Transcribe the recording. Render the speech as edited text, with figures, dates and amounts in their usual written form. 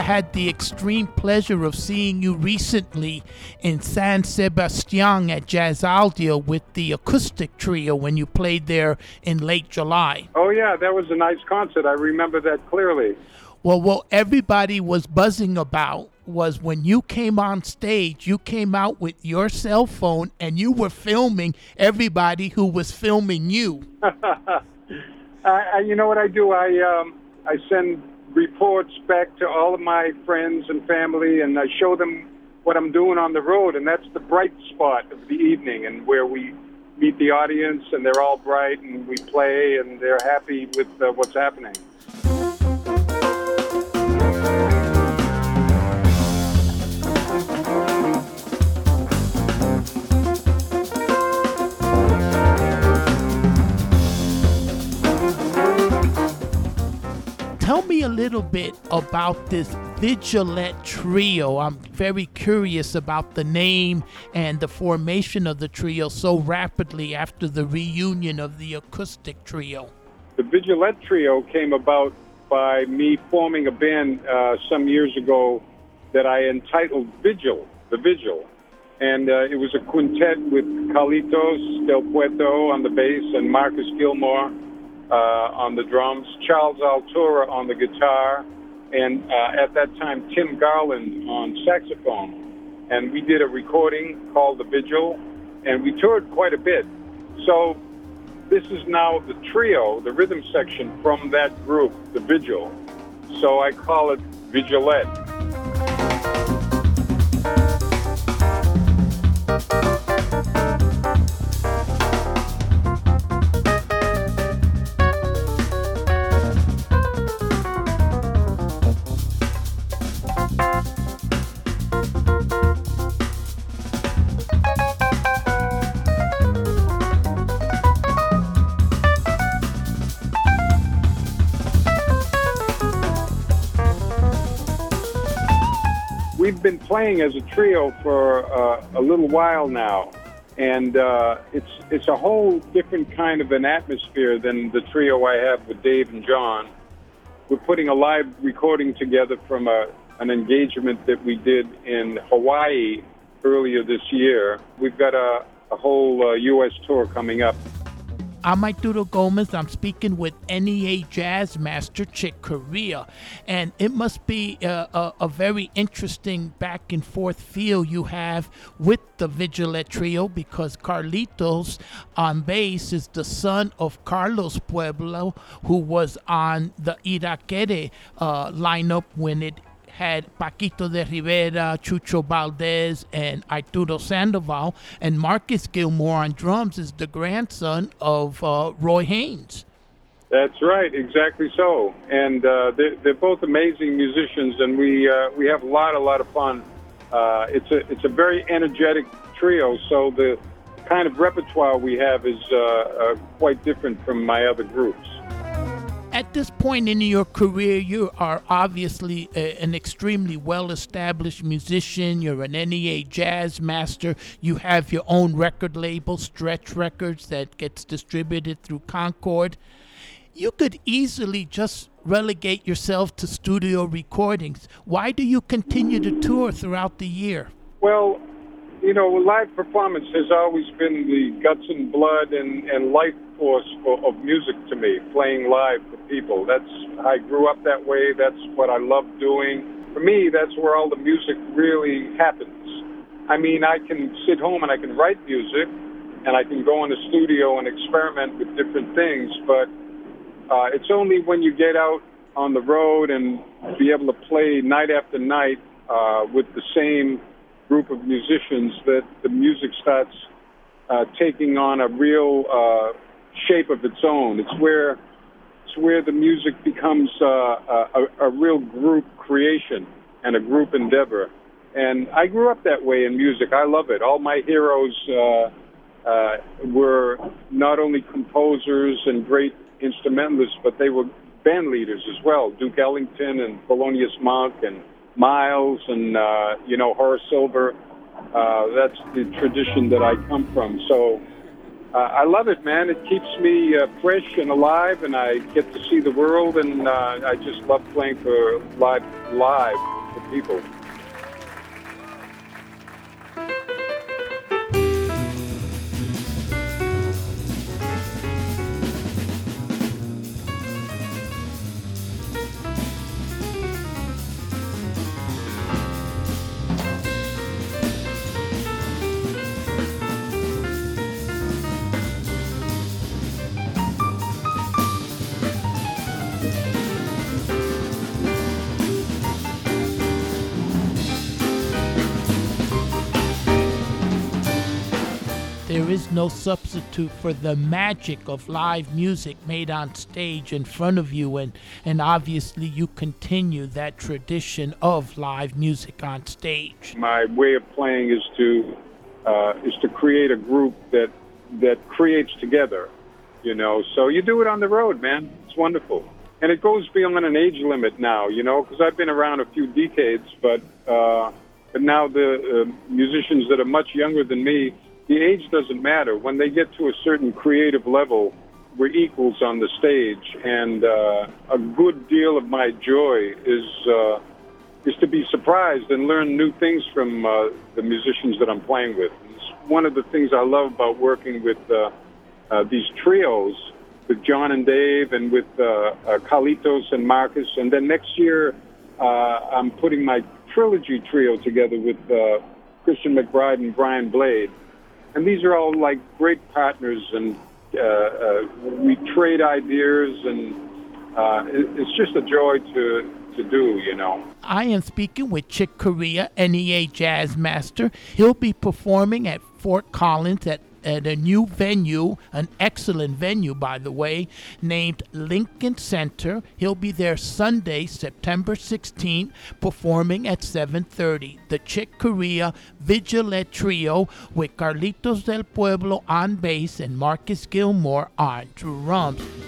had the extreme pleasure of seeing you recently in San Sebastian at Jazzaldia with the acoustic trio when you played there in late July. Oh, yeah, that was a nice concert. I remember that clearly. Well, what everybody was buzzing about was when you came on stage, you came out with your cell phone and you were filming everybody who was filming you. You know what I do? I send reports back to all of my friends and family, and I show them what I'm doing on the road, and that's the bright spot of the evening, and where we meet the audience, and they're all bright, and we play, and they're happy with what's happening. Tell me a little bit about this Vigilette Trio. I'm very curious about the name and the formation of the trio so rapidly after the reunion of the acoustic trio. The Vigilette Trio came about by me forming a band some years ago that I entitled Vigil, The Vigil. And it was a quintet with Carlitos Del Puerto on the bass and Marcus Gilmore on the drums, Charles Altura on the guitar, and at that time Tim Garland on saxophone. And we did a recording called The Vigil, and we toured quite a bit. So this is now the trio, the rhythm section from that group, The Vigil. So I call it Vigilette. We've been playing as a trio for a little while now, and it's a whole different kind of an atmosphere than the trio I have with Dave and John. We're putting a live recording together from an engagement that we did in Hawaii earlier this year. We've got a whole U.S. tour coming up. I'm Arturo Gomez. I'm speaking with NEA Jazz Master Chick Corea, and it must be a very interesting back and forth feel you have with the Vigilette Trio, because Carlitos on bass is the son of Carlos Pueblo, who was on the Irakere lineup when it had Paquito de Rivera, Chucho Valdez, and Arturo Sandoval, and Marcus Gilmore on drums is the grandson of Roy Haynes. That's right, exactly so. And they're both amazing musicians, and we have a lot of fun. It's a very energetic trio, so the kind of repertoire we have is quite different from my other groups. At this point in your career, you are obviously an extremely well-established musician. You're an NEA Jazz Master. You have your own record label, Stretch Records, that gets distributed through Concord. You could easily just relegate yourself to studio recordings. Why do you continue to tour throughout the year? Well, you know, live performance has always been the guts and blood and life force of music to me, playing live for people. I grew up that way. That's what I love doing. For me, that's where all the music really happens. I mean, I can sit home and I can write music, and I can go in the studio and experiment with different things, but it's only when you get out on the road and be able to play night after night with the same group of musicians that the music starts taking on a real shape of its own. It's where the music becomes a real group creation and a group endeavor. And I grew up that way in music. I love it. All my heroes were not only composers and great instrumentalists, but they were band leaders as well. Duke Ellington and Thelonious Monk and Miles and, Horace Silver. That's the tradition that I come from. So I love it, man. It keeps me fresh and alive, and I get to see the world, and I just love playing for live for people. There is no substitute for the magic of live music made on stage in front of you, and obviously you continue that tradition of live music on stage. My way of playing is to create a group that creates together, you know. So you do it on the road, man. It's wonderful, and it goes beyond an age limit now, you know, because I've been around a few decades, but now the musicians that are much younger than me, the age doesn't matter. When they get to a certain creative level, we're equals on the stage, and a good deal of my joy is to be surprised and learn new things from the musicians that I'm playing with. It's one of the things I love about working with these trios, with John and Dave, and with Carlitos and Marcus. And then next year, I'm putting my trilogy trio together with Christian McBride and Brian Blade. And these are all like great partners, and we trade ideas, and it's just a joy to do, you know. I am speaking with Chick Corea, NEA Jazz Master. He'll be performing at Fort Collins at a new venue, an excellent venue, by the way, named Lincoln Center. He'll be there Sunday, September 16th, performing at 7:30. The Chick Corea Vigilette Trio with Carlitos del Pueblo on bass and Marcus Gilmore on drums.